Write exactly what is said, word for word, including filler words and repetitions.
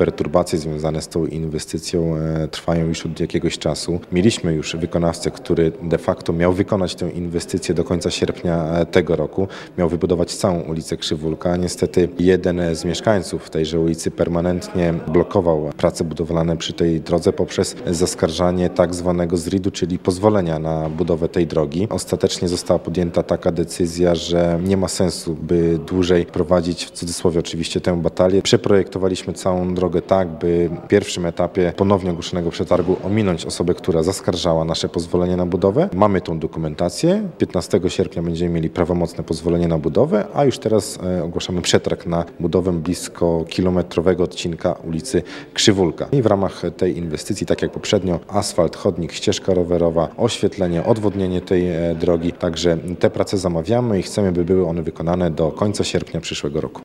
perturbacje związane z tą inwestycją trwają już od jakiegoś czasu. Mieliśmy już wykonawcę, który de facto miał wykonać tę inwestycję do końca sierpnia tego roku. Miał wybudować całą ulicę Krzywulka. Niestety jeden z mieszkańców tejże ulicy permanentnie blokował prace budowlane przy tej drodze poprzez zaskarżanie tak zwanego zridu, czyli pozwolenia na budowę tej drogi. Ostatecznie została podjęta taka decyzja, że nie ma sensu, by dłużej prowadzić, w cudzysłowie oczywiście, tę batalię. Przeprojektowaliśmy całą drogę tak, by w pierwszym etapie ponownie ogłoszonego przetargu ominąć osobę, która zaskarżała nasze pozwolenie na budowę. Mamy tą dokumentację. piętnastego sierpnia będziemy mieli prawomocne pozwolenie na budowę, a już teraz ogłaszamy przetarg na budowę blisko kilometrowego odcinka ulicy Krzywulka. I w ramach tej inwestycji, tak jak poprzednio, asfalt, chodnik, ścieżka rowerowa, oświetlenie, odwodnienie tej drogi. Także te prace zamawiamy i chcemy, by były one wykonane do końca sierpnia przyszłego roku.